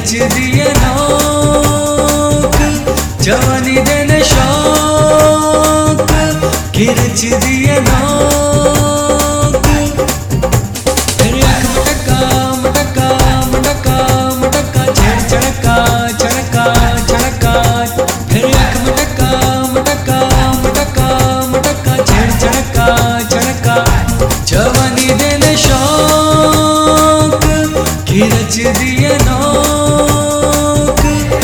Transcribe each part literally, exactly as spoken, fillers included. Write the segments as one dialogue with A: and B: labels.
A: रचदी है नौक जवानी दे ने शौक की रचदी है नौक तेरी अख मटका मटका मटका मटका छेड़ चड़का चड़का चड़का तेरी अख मटका मटका मटका मटका छेड़ चड़का चड़का जवानी दे ने शौक की रचदी है नौक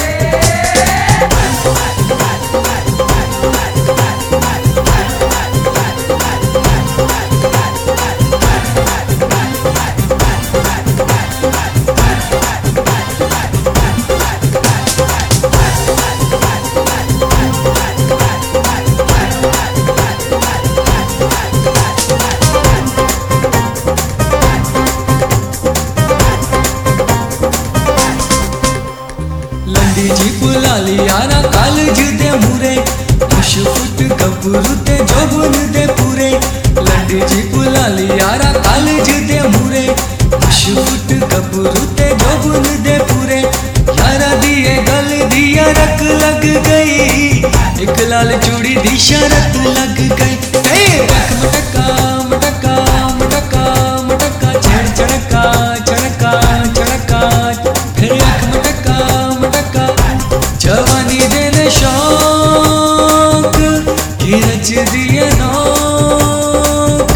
A: लंडी जी पुलाली यारा कालज दे मूरे खुश फुट गबरू ते जोबन दे पूरे लंडी जी पुलाली यारा कालज दे मूरे खुश फुट गबरू ते जोबन दे पूरे यारा दिए गल दिया रख लग गई एक लाल चूड़ी दी शरत लग गई रख मटका मटका मटका मटका छेड़ चड़का चड़का चड़का फिर रख मटका मटका जवानी दे ने शौक की रचदी है नौक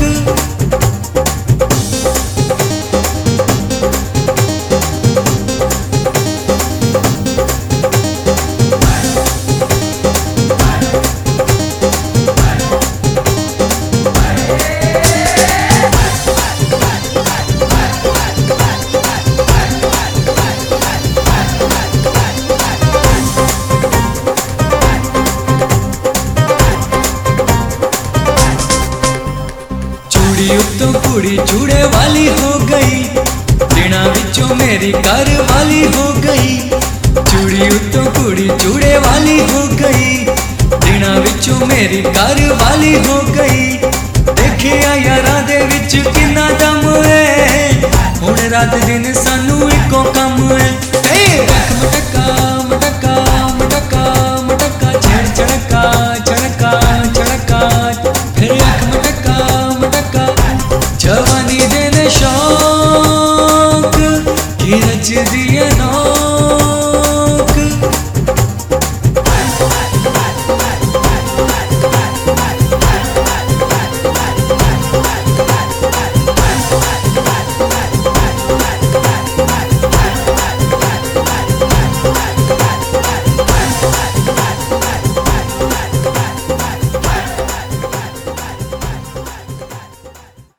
A: उत्तों कुड़ी चूड़े वाली हो गई दिना विचों मेरी घर वाली हो गई चूड़ी उत्तों कुड़ी चूड़े वाली हो गई दिना विचों मेरी घर वाली हो गई देखिया यारा दे विच किन्ना दम है हुण रात दिन सानू इको कम है